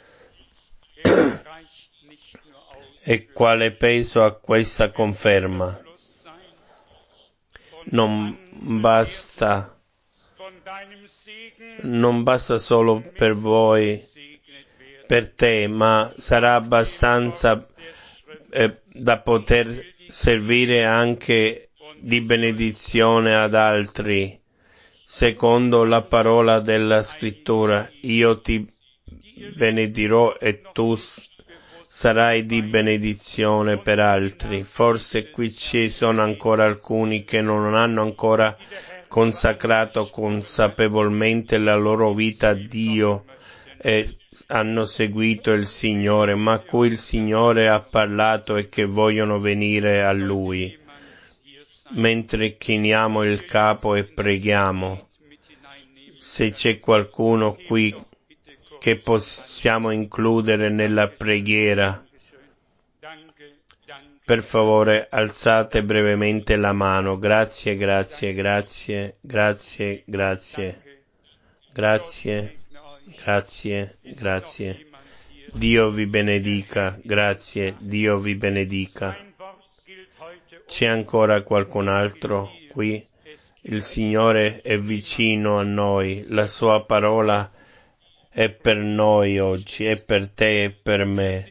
[SPEAKER 1] E quale peso ha questa conferma? Non basta, non basta solo per voi, per te, ma sarà abbastanza eh, da poter servire anche di benedizione ad altri. Secondo la parola della Scrittura, io ti benedirò e tu sarai di benedizione per altri. Forse qui ci sono ancora alcuni che non hanno ancora consacrato consapevolmente la loro vita a Dio e hanno seguito il Signore, ma a cui il Signore ha parlato e che vogliono venire a Lui. Mentre chiniamo il capo e preghiamo, se c'è qualcuno qui che possiamo includere nella preghiera, per favore alzate brevemente la mano. Grazie, grazie, grazie, grazie, grazie, grazie, grazie, grazie. Dio vi benedica, grazie, Dio vi benedica. C'è ancora qualcun altro qui? Il Signore è vicino a noi, la sua parola è per noi oggi, è per te e per me.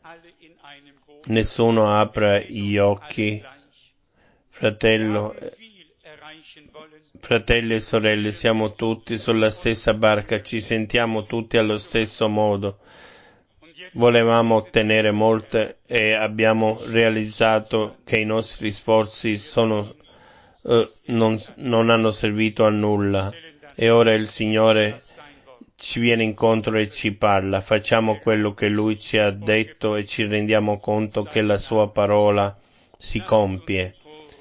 [SPEAKER 1] Nessuno apra gli occhi. Fratello, fratelli e sorelle, siamo tutti sulla stessa barca, ci sentiamo tutti allo stesso modo. Volevamo ottenere molte e abbiamo realizzato che i nostri sforzi sono, eh, non, non hanno servito a nulla. E ora il Signore ci viene incontro e ci parla. Facciamo quello che Lui ci ha detto e ci rendiamo conto che la Sua parola si compie.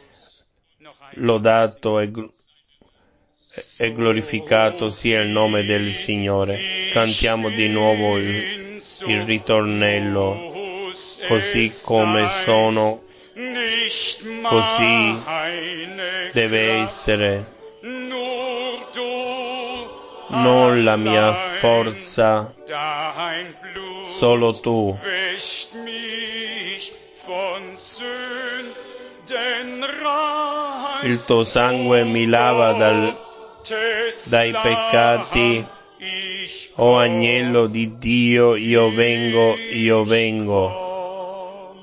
[SPEAKER 1] Lodato e, e glorificato sia il nome del Signore. Cantiamo di nuovo il il ritornello, così come sono, così deve essere. Non la mia forza, solo tu. Il tuo sangue mi lava dal, dai peccati. O agnello di Dio, io vengo, io vengo.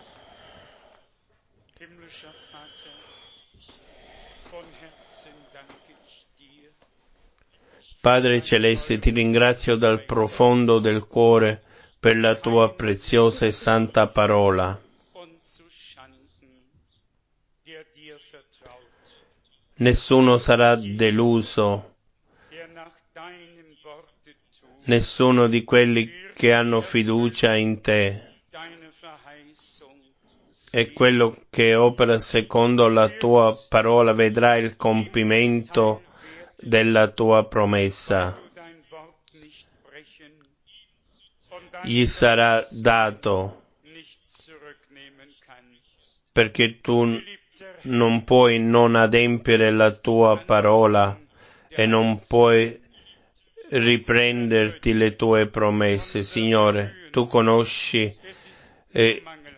[SPEAKER 1] Padre Celeste, ti ringrazio dal profondo del cuore per la tua preziosa e santa parola. Nessuno sarà deluso. Nessuno di quelli che hanno fiducia in te e quello che opera secondo la tua parola vedrà il compimento della tua promessa. Gli sarà dato perché tu non puoi non adempiere la tua parola e non puoi riprenderti le tue promesse. Signore, tu conosci eh,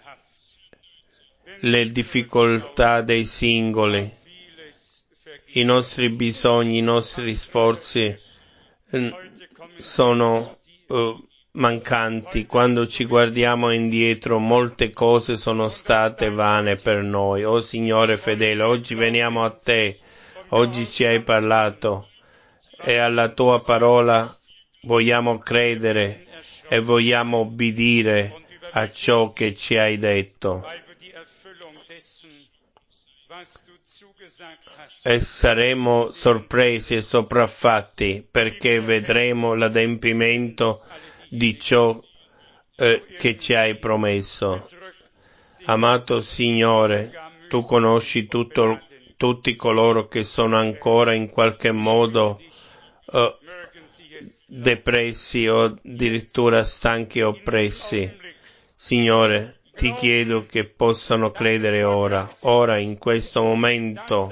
[SPEAKER 1] le difficoltà dei singoli, i nostri bisogni, i nostri sforzi eh, sono eh, mancanti. Quando ci guardiamo indietro, molte cose sono state vane per noi. Oh Signore fedele, oggi veniamo a te, oggi ci hai parlato e alla tua parola vogliamo credere e vogliamo obbedire a ciò che ci hai detto, e saremo sorpresi e sopraffatti perché vedremo l'adempimento di ciò eh, che ci hai promesso. Amato Signore, tu conosci tutto, tutti coloro che sono ancora in qualche modo eh, depressi o addirittura stanchi e oppressi. Signore, ti chiedo che possano credere ora, ora in questo momento,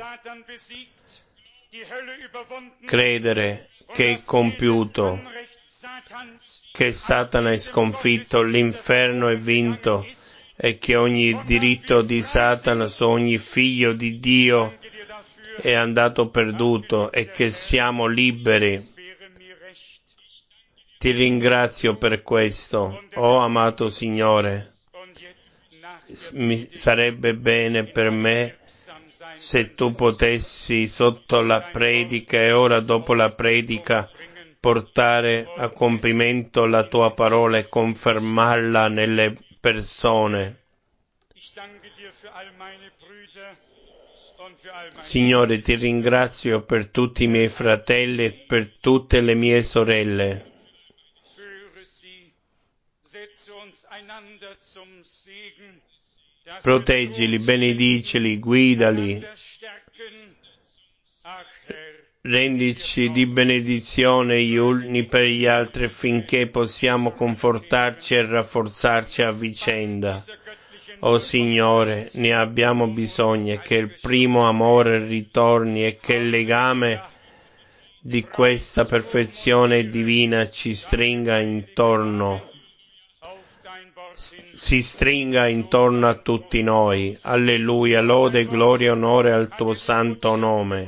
[SPEAKER 1] credere che è compiuto, che Satana è sconfitto, l'inferno è vinto e che ogni diritto di Satana su ogni figlio di Dio è andato perduto e che siamo liberi. Ti ringrazio per questo, oh amato Signore. Mi sarebbe bene per me se tu potessi sotto la predica e ora dopo la predica portare a compimento la tua parola e confermarla nelle persone. Signore, ti ringrazio per tutti i miei fratelli e per tutte le mie sorelle. Proteggili, benedicili, guidali, rendici di benedizione gli uni per gli altri finché possiamo confortarci e rafforzarci a vicenda. Oh Signore, ne abbiamo bisogno, che il primo amore ritorni e che il legame di questa perfezione divina ci stringa intorno. Si stringa intorno a tutti noi. Alleluia, lode, gloria e onore al tuo santo nome.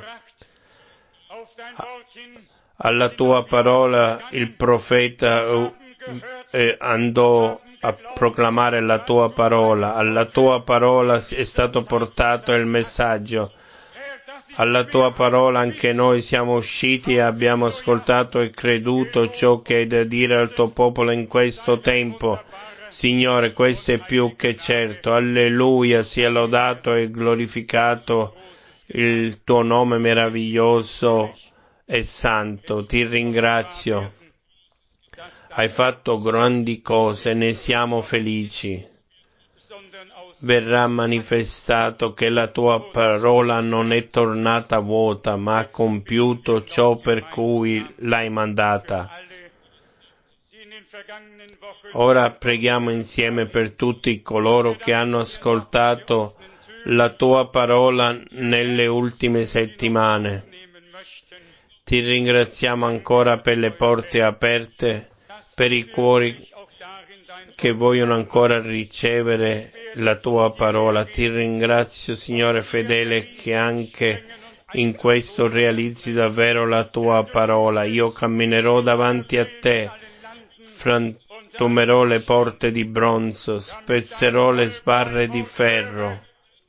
[SPEAKER 1] Alla tua parola il profeta eh, andò a proclamare la tua parola. Alla tua parola è stato portato il messaggio. Alla tua parola anche noi siamo usciti e abbiamo ascoltato e creduto ciò che hai da dire al tuo popolo in questo tempo. Signore, questo è più che certo. Alleluia, sia lodato e glorificato il tuo nome meraviglioso e santo. Ti ringrazio. Hai fatto grandi cose, ne siamo felici. Verrà manifestato che la tua parola non è tornata vuota, ma ha compiuto ciò per cui l'hai mandata. Ora preghiamo insieme per tutti coloro che hanno ascoltato la tua parola nelle ultime settimane. Ti ringraziamo ancora per le porte aperte, per i cuori che vogliono ancora ricevere la tua parola. Ti ringrazio, Signore fedele, che anche in questo realizzi davvero la tua parola. Io camminerò davanti a te, frantumerò le porte di bronzo, spezzerò le sbarre di ferro.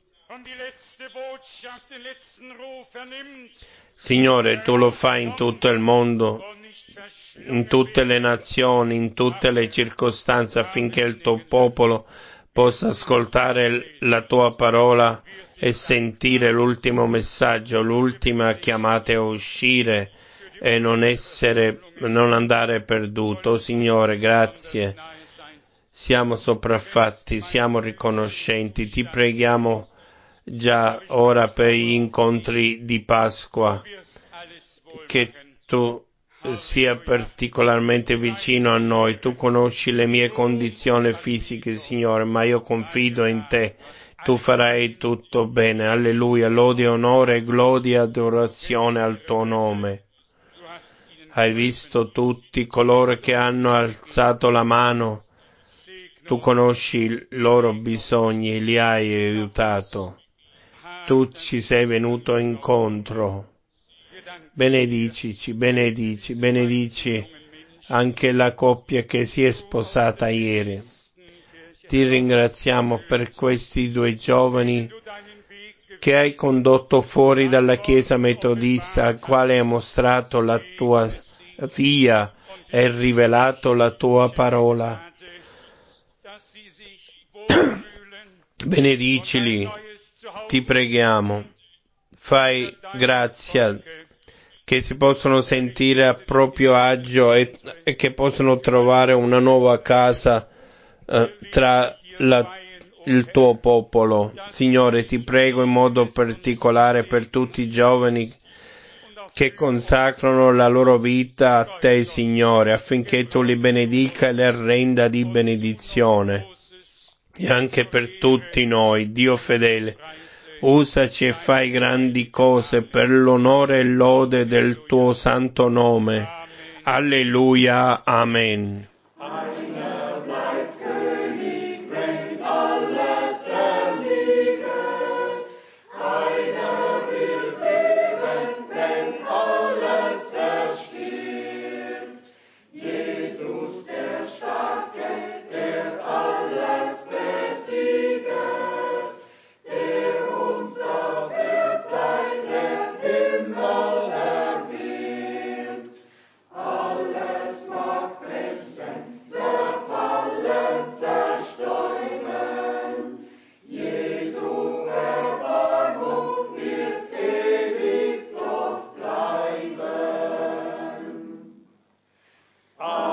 [SPEAKER 1] Signore, tu lo fai in tutto il mondo, in tutte le nazioni, in tutte le circostanze, affinché il tuo popolo possa ascoltare la tua parola e sentire l'ultimo messaggio, l'ultima chiamata a uscire e non essere, non andare perduto. Oh, Signore, grazie. Siamo sopraffatti, siamo riconoscenti. Ti preghiamo già ora per gli incontri di Pasqua, che tu sia particolarmente vicino a noi. Tu conosci le mie condizioni fisiche, Signore, ma io confido in te. Tu farai tutto bene. Alleluia, lode, onore, gloria, adorazione al tuo nome. Hai visto tutti coloro che hanno alzato la mano. Tu conosci i loro bisogni, li hai aiutato. Tu ci sei venuto incontro. Benedicici, benedici, benedici anche la coppia che si è sposata ieri. Ti ringraziamo per questi due giovani che hai condotto fuori dalla Chiesa metodista, al quale hai mostrato la tua via e rivelato la tua parola. Benedicili, ti preghiamo. fai grazia, che si possono sentire a proprio agio e, e che possono trovare una nuova casa eh, tra la, il tuo popolo. Signore, ti prego in modo particolare per tutti i giovani che consacrano la loro vita a te, Signore, affinché tu li benedica e le renda di benedizione. E anche per tutti noi, Dio fedele, usaci e fai grandi cose per l'onore e lode del tuo santo nome. Alleluia, amen.
[SPEAKER 2] Amen.